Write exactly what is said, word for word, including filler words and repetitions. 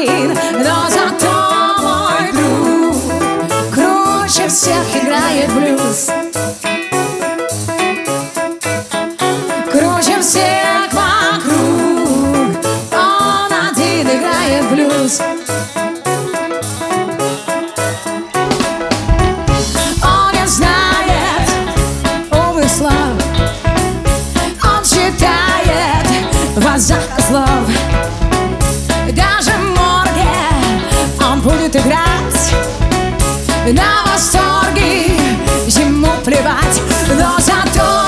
один, но зато мой друг круче всех играет блюз. Круче всех вокруг, он один играет блюз. Он не знает умных слов, он читает в глазах слов. Даже в морге он будет играть, на восторге ему плевать, но зато